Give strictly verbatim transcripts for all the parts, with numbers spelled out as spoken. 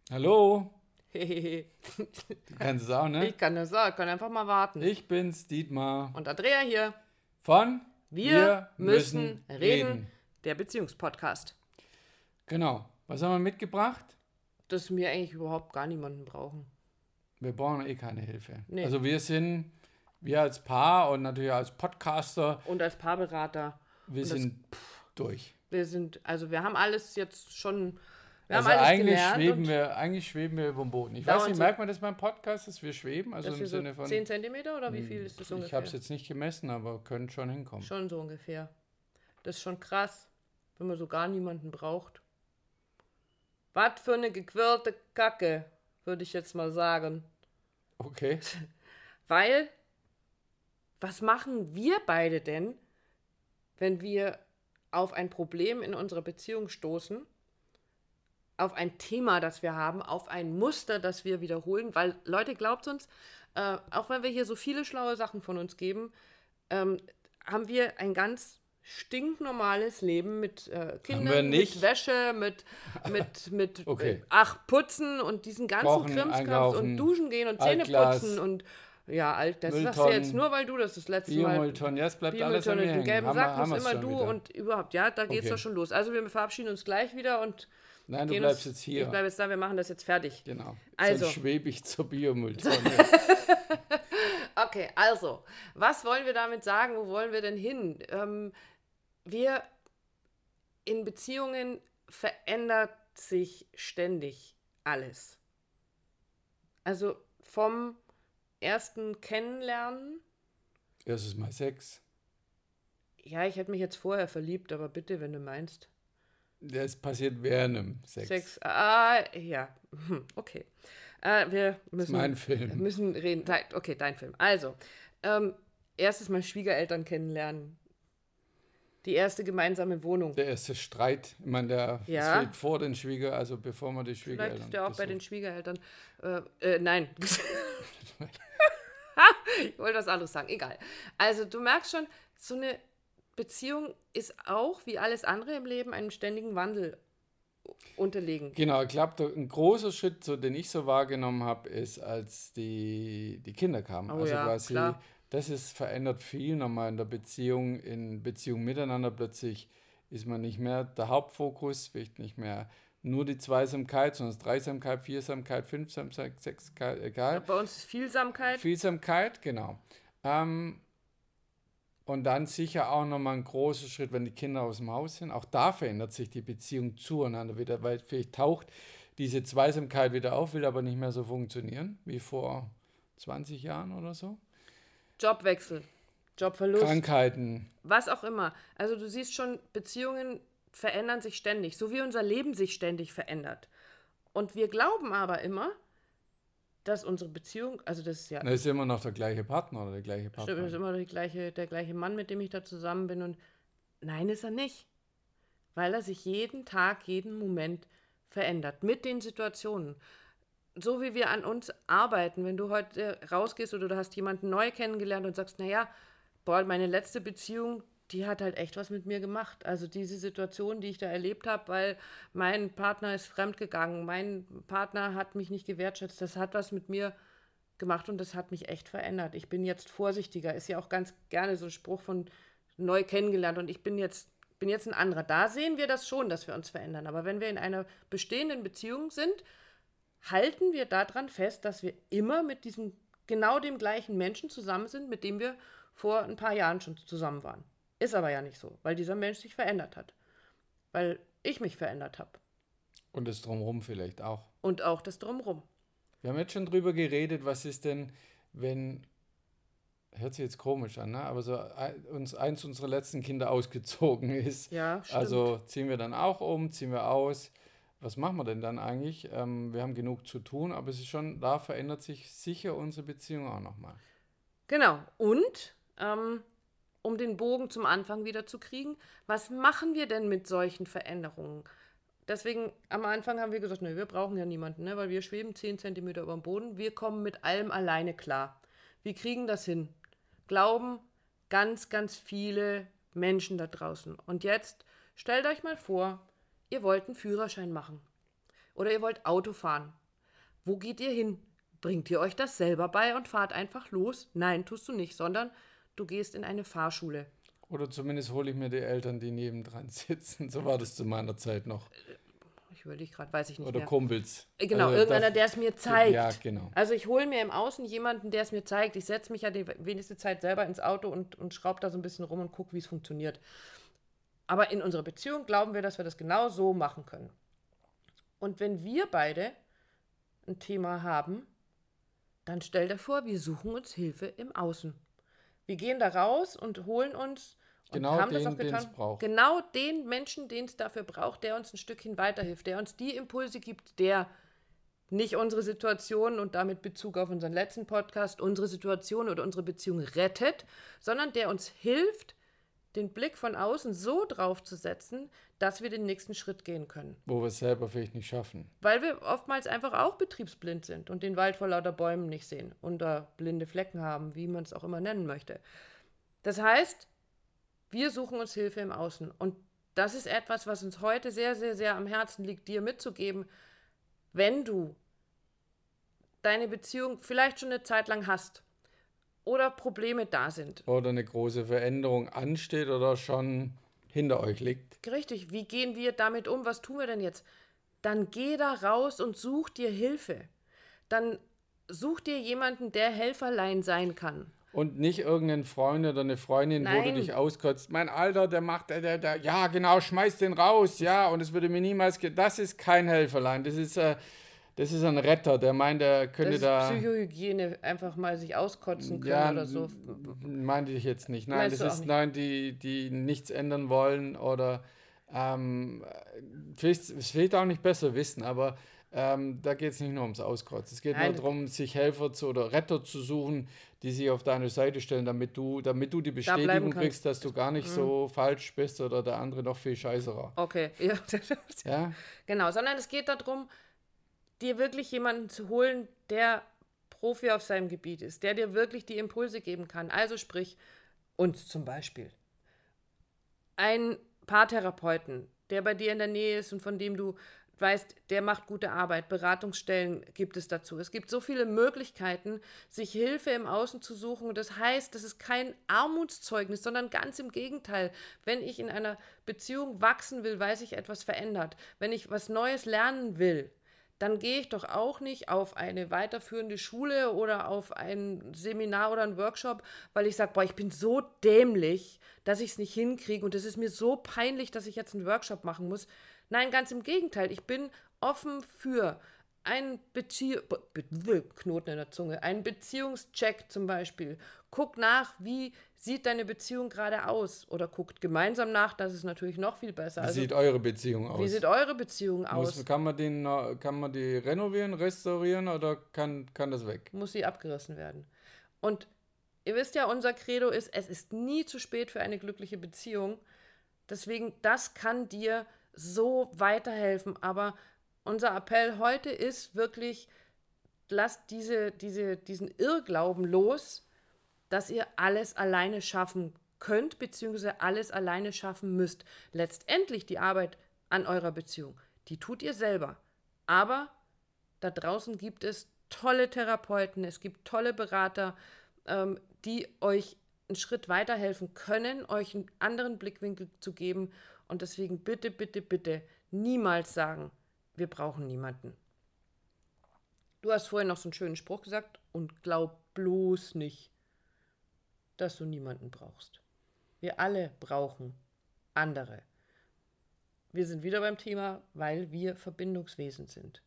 Hallo, Hehehe. du kannst es auch, ne? Ich kann das auch, kann einfach mal warten. Ich bin's, Dietmar. Und Andrea hier. Von Wir, müssen reden. Der Beziehungspodcast. Genau. Was haben wir mitgebracht? Dass wir eigentlich überhaupt gar niemanden brauchen. Wir brauchen eh keine Hilfe. Nee. Also wir sind, wir als Paar und natürlich als Podcaster, Und als Paarberater. wir Und das- sind durch. Wir sind, also wir haben alles jetzt schon, wir Also haben alles eigentlich gelernt. schweben und wir, eigentlich schweben wir über dem Boden. Ich Dauernd weiß nicht, so- merkt man das beim Podcast, dass wir schweben? Also dass im wir so Sinne von, zehn Zentimeter oder wie viel ist das ich ungefähr? habe es jetzt nicht gemessen, aber können schon hinkommen. Schon so ungefähr. Das ist schon krass, wenn man so gar niemanden braucht. Was für eine gequirlte Kacke, würde ich jetzt mal sagen. Okay. Weil, was machen wir beide denn, wenn wir auf ein Problem in unserer Beziehung stoßen, auf ein Thema, das wir haben, auf ein Muster, das wir wiederholen? Weil, Leute, glaubt uns, äh, auch wenn wir hier so viele schlaue Sachen von uns geben, ähm, haben wir ein ganz stinknormales Leben mit äh, Kindern, wir nicht. mit Wäsche, mit, mit, mit Okay. äh, ach, Putzen und diesen ganzen Kochen, Krimskrams einkaufen, und duschen gehen und Zähne Altglas, putzen und ja, alt, das sagst du Mülltonnen, jetzt nur, weil du das das letzte Mal Biomülltonnen, ja, es bleibt alles an Biomülltonne, mir den hängen. gelben Haben Sack wir- haben muss wir's immer schon du wieder. und überhaupt, ja, da geht's Okay. doch schon los. Also wir verabschieden uns gleich wieder und Nein, du gehen bleibst uns, jetzt hier. Ich bleibe jetzt da, wir machen das jetzt fertig. Genau. Also. Sonst schwebe ich zur Biomülltonne. Okay, also, was wollen wir damit sagen? Wo wollen wir denn hin? Ähm, wir in Beziehungen verändert sich ständig alles. Also vom ersten Kennenlernen, Erstes Mal Sex. ja, ich hätte mich jetzt vorher verliebt, aber bitte, wenn du meinst. Das passiert während dem Sex. Sex, ah, ja, hm, okay. Äh, wir Das ist müssen, mein Film. müssen reden. Dein, okay, dein Film. Also, ähm, erstes Mal Schwiegereltern kennenlernen. Die erste gemeinsame Wohnung. Der erste Streit. Ich meine, der Ja. es fehlt vor den Schwieger, also bevor man die Vielleicht Schwiegereltern ist der auch bei den besucht. Schwiegereltern. Äh, äh, nein. Ich wollte was anderes sagen. Egal. Also, du merkst schon, so eine Beziehung ist auch, wie alles andere im Leben, einem ständigen Wandel unterlegen. Genau, ich glaube, ein großer Schritt, so, den ich so wahrgenommen habe, ist, als die, die Kinder kamen. Oh also ja, quasi, klar. das ist verändert viel nochmal in der Beziehung, in Beziehung miteinander. Plötzlich ist man nicht mehr der Hauptfokus, vielleicht nicht mehr nur die Zweisamkeit, sondern es ist Dreisamkeit, Viersamkeit, Fünfsamkeit, Sechsamkeit, egal. Bei uns ist Vielsamkeit. Vielsamkeit, genau. Ähm, und dann sicher auch nochmal ein großer Schritt, wenn die Kinder aus dem Haus sind. Auch da verändert sich die Beziehung zueinander wieder, weil vielleicht taucht diese Zweisamkeit wieder auf, will aber nicht mehr so funktionieren wie vor zwanzig Jahren oder so. Jobwechsel, Jobverlust, Krankheiten. was auch immer. Also du siehst schon, Beziehungen verändern sich ständig, so wie unser Leben sich ständig verändert. Und wir glauben aber immer, dass unsere Beziehung, also das ist ja, Da ist immer noch der gleiche Partner oder der gleiche stimmt, das Partner. ist immer die gleiche, der gleiche Mann, mit dem ich da zusammen bin. Und nein, ist er nicht. Weil er sich jeden Tag, jeden Moment verändert. Mit den Situationen. So wie wir an uns arbeiten, wenn du heute rausgehst oder du hast jemanden neu kennengelernt und sagst, naja, boah, meine letzte Beziehung, die hat halt echt was mit mir gemacht. Also diese Situation, die ich da erlebt habe, weil mein Partner ist fremdgegangen, mein Partner hat mich nicht gewertschätzt, das hat was mit mir gemacht und das hat mich echt verändert. Ich bin jetzt vorsichtiger, ist ja auch ganz gerne so ein Spruch von neu kennengelernt und ich bin jetzt, bin jetzt ein anderer. Da sehen wir das schon, dass wir uns verändern. Aber wenn wir in einer bestehenden Beziehung sind, halten wir daran fest, dass wir immer mit diesem genau dem gleichen Menschen zusammen sind, mit dem wir vor ein paar Jahren schon zusammen waren. Ist aber ja nicht so, weil dieser Mensch sich verändert hat. Weil ich mich verändert habe. Und das Drumherum vielleicht auch. Und auch das Drumherum. Wir haben jetzt schon drüber geredet, was ist denn, wenn, hört sich jetzt komisch an, ne? Aber so ein, uns eins unserer letzten Kinder ausgezogen ist. Ja, stimmt. Also ziehen wir dann auch um, ziehen wir aus. Was machen wir denn dann eigentlich? Ähm, wir haben genug zu tun, aber es ist schon, da verändert sich sicher unsere Beziehung auch nochmal. Genau. Und, ähm, um den Bogen zum Anfang wieder zu kriegen, was machen wir denn mit solchen Veränderungen? Deswegen, am Anfang haben wir gesagt, ne, wir brauchen ja niemanden, ne, weil wir schweben zehn Zentimeter über dem Boden. Wir kommen mit allem alleine klar. Wir kriegen das hin. Glauben ganz, ganz viele Menschen da draußen. Und jetzt stellt euch mal vor, ihr wollt einen Führerschein machen. Oder ihr wollt Auto fahren. Wo geht ihr hin? Bringt ihr euch das selber bei und fahrt einfach los? Nein, tust du nicht, sondern du gehst in eine Fahrschule. Oder zumindest hole ich mir die Eltern, die nebendran sitzen. So war das zu meiner Zeit noch. Ich überlege gerade, weiß ich nicht Oder mehr. Kumpels. Genau, Also irgendeiner, da- der es mir zeigt. Ja, genau. Also ich hole mir im Außen jemanden, der es mir zeigt. Ich setze mich ja die wenigste Zeit selber ins Auto und, und schraube da so ein bisschen rum und gucke, wie es funktioniert. Aber in unserer Beziehung glauben wir, dass wir das genau so machen können. Und wenn wir beide ein Thema haben, dann stell dir vor, wir suchen uns Hilfe im Außen. Wir gehen da raus und holen uns und Genau haben das den, auch den getan. es braucht. Genau den Menschen, den es dafür braucht, der uns ein Stückchen weiterhilft, der uns die Impulse gibt, der nicht unsere Situation und damit Bezug auf unseren letzten Podcast, unsere Situation oder unsere Beziehung rettet, sondern der uns hilft, den Blick von außen so drauf zu setzen, dass wir den nächsten Schritt gehen können. Wo wir es selber vielleicht nicht schaffen. Weil wir oftmals einfach auch betriebsblind sind und den Wald vor lauter Bäumen nicht sehen oder blinde Flecken haben, wie man es auch immer nennen möchte. Das heißt, wir suchen uns Hilfe im Außen. Und das ist etwas, was uns heute sehr, sehr, sehr am Herzen liegt, dir mitzugeben, wenn du deine Beziehung vielleicht schon eine Zeit lang hast oder Probleme da sind. Oder eine große Veränderung ansteht oder schon hinter euch liegt. Richtig, wie gehen wir damit um? Was tun wir denn jetzt? Dann geh da raus und such dir Hilfe. Dann such dir jemanden, der Helferlein sein kann. Und nicht irgendeinen Freund oder eine Freundin, wo du Nein. dich auskotzt. Mein Alter, der macht, der, der, der, ja genau, schmeiß den raus, ja, und es würde mir niemals, ge das ist kein Helferlein, das ist, äh, das ist ein Retter, der meint, der könnte Das ist da, Psychohygiene, einfach mal sich auskotzen können ja, oder so. n- meinte ich jetzt nicht. Nein, Meinst das du auch ist, nicht? nein, die, die nichts ändern wollen oder, ähm, vielleicht, es vielleicht auch nicht besser wissen, aber ähm, da geht es nicht nur ums Auskotzen. Es geht Nein. nur darum, sich Helfer zu, oder Retter zu suchen, die sich auf deine Seite stellen, damit du, damit du die bleiben Bestätigung kannst. kriegst, dass du gar nicht so falsch bist oder der andere noch viel scheißerer. Okay, ja. Ja? Genau, sondern es geht darum, dir wirklich jemanden zu holen, der Profi auf seinem Gebiet ist, der dir wirklich die Impulse geben kann. Also sprich, uns zum Beispiel. Ein Paartherapeuten, der bei dir in der Nähe ist und von dem du weißt, der macht gute Arbeit. Beratungsstellen gibt es dazu. Es gibt so viele Möglichkeiten, sich Hilfe im Außen zu suchen. Und das heißt, das ist kein Armutszeugnis, sondern ganz im Gegenteil. Wenn ich in einer Beziehung wachsen will, weil sich etwas verändert, wenn ich was Neues lernen will, dann gehe ich doch auch nicht auf eine weiterführende Schule oder auf ein Seminar oder einen Workshop, weil ich sage, boah, ich bin so dämlich, dass ich es nicht hinkriege und es ist mir so peinlich, dass ich jetzt einen Workshop machen muss. Nein, ganz im Gegenteil. Ich bin offen für einen Bezie Be Be Knoten in der Zunge, einen Beziehungscheck zum Beispiel. Guck nach, wie sieht deine Beziehung gerade aus? Oder guckt gemeinsam nach, das ist natürlich noch viel besser. Wie Also, sieht eure Beziehung aus? wie sieht eure Beziehung aus? Muss, kann, man den, noch- kann man die renovieren, restaurieren oder kann, kann das weg? Muss sie abgerissen werden. Und ihr wisst ja, unser Credo ist, es ist nie zu spät für eine glückliche Beziehung. Deswegen, das kann dir so weiterhelfen. Aber unser Appell heute ist wirklich, lasst diese, diese, diesen Irrglauben los, dass ihr alles alleine schaffen könnt, beziehungsweise alles alleine schaffen müsst. Letztendlich die Arbeit an eurer Beziehung, die tut ihr selber. Aber da draußen gibt es tolle Therapeuten, es gibt tolle Berater, ähm, die euch einen Schritt weiterhelfen können, euch einen anderen Blickwinkel zu geben. Und deswegen bitte, bitte, bitte niemals sagen, wir brauchen niemanden. Du hast vorhin noch so einen schönen Spruch gesagt und glaub bloß nicht, dass du niemanden brauchst. Wir alle brauchen andere. Wir sind wieder beim Thema, weil wir Verbindungswesen sind.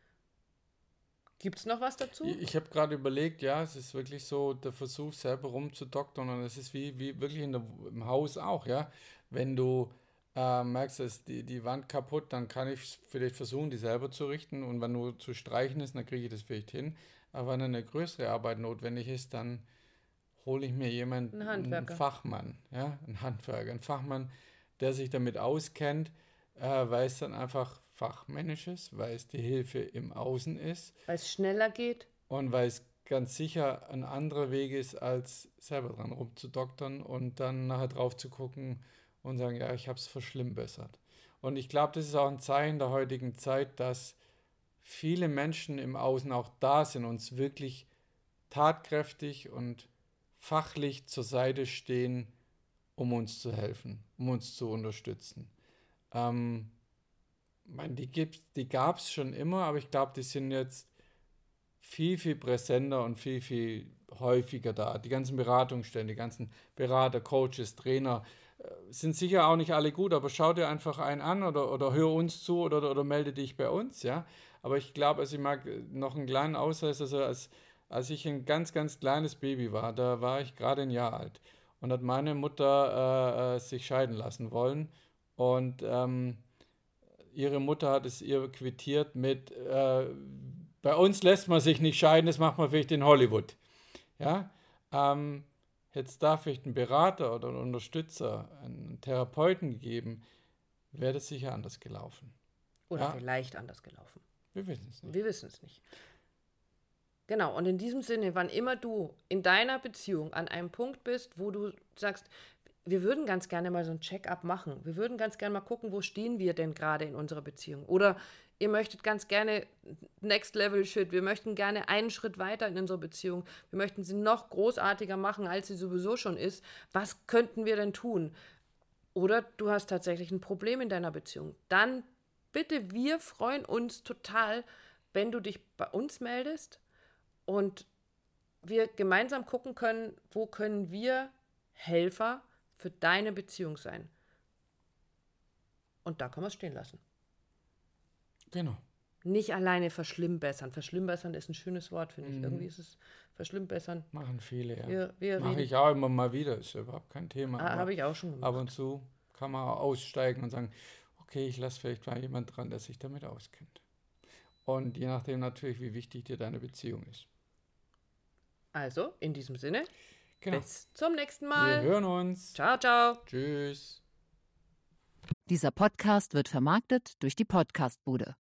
Gibt es noch was dazu? Ich, ich habe gerade überlegt, ja, es ist wirklich so der Versuch, selber rumzudoktern und es ist wie, wie wirklich in der, im Haus auch, ja. Wenn du äh, merkst, dass die, die Wand kaputt, dann kann ich vielleicht versuchen, die selber zu richten und wenn nur zu streichen ist, dann kriege ich das vielleicht hin. Aber wenn eine größere Arbeit notwendig ist, dann hole ich mir jemanden, Ein einen Handwerker. Fachmann, ja, einen Handwerker, einen Fachmann, der sich damit auskennt, äh, weil es dann einfach fachmännisch ist, weil es die Hilfe im Außen ist Weil es schneller geht. und weil es ganz sicher ein anderer Weg ist, als selber dran rumzudoktern und dann nachher drauf zu gucken und sagen, ja, ich habe es verschlimmbessert. Und ich glaube, das ist auch ein Zeichen der heutigen Zeit, dass viele Menschen im Außen auch da sind, uns wirklich tatkräftig und fachlich zur Seite stehen, um uns zu helfen, um uns zu unterstützen. Ähm, ich meine, die gibt's, die gab es schon immer, aber ich glaube, die sind jetzt viel, viel präsenter und viel, viel häufiger da. Die ganzen Beratungsstellen, die ganzen Berater, Coaches, Trainer äh, sind sicher auch nicht alle gut, aber schau dir einfach einen an oder, oder hör uns zu oder, oder, oder melde dich bei uns, ja. Aber ich glaube, also ich mag noch einen kleinen Ausweis, also als, als ich ein ganz, ganz kleines Baby war, da war ich gerade ein Jahr alt und hat meine Mutter äh, äh, sich scheiden lassen wollen und ähm, ihre Mutter hat es ihr quittiert mit, äh, bei uns lässt man sich nicht scheiden, das macht man vielleicht in Hollywood. Ja? Ähm, Hätte es da vielleicht einen Berater oder einen Unterstützer, einen Therapeuten gegeben, wäre das sicher anders gelaufen. Oder Ja? vielleicht anders gelaufen. Wir wissen es nicht. Wir wissen es nicht. Genau, und in diesem Sinne, wann immer du in deiner Beziehung an einem Punkt bist, wo du sagst, wir würden ganz gerne mal so ein Check-up machen. Wir würden ganz gerne mal gucken, wo stehen wir denn gerade in unserer Beziehung. Oder ihr möchtet ganz gerne Next Level Shit. Wir möchten gerne einen Schritt weiter in unserer Beziehung. Wir möchten sie noch großartiger machen, als sie sowieso schon ist. Was könnten wir denn tun? Oder du hast tatsächlich ein Problem in deiner Beziehung. Dann bitte, wir freuen uns total, wenn du dich bei uns meldest und wir gemeinsam gucken können, wo können wir Helfer für deine Beziehung sein. Und da kann man es stehen lassen. Genau. Nicht alleine verschlimmbessern. Verschlimmbessern ist ein schönes Wort, finde ich. Mhm. Irgendwie ist es verschlimmbessern. Machen viele, ja. Wir, wir Mache ich auch immer mal wieder, ist ja überhaupt kein Thema. Ah, habe ich auch schon gemacht. Ab und zu kann man auch aussteigen und sagen, okay, ich lasse vielleicht mal jemand dran, der sich damit auskennt. Und je nachdem natürlich, wie wichtig dir deine Beziehung ist. Also, in diesem Sinne, genau. Bis zum nächsten Mal. Wir hören uns. Ciao, ciao. Tschüss. Dieser Podcast wird vermarktet durch die Podcastbude.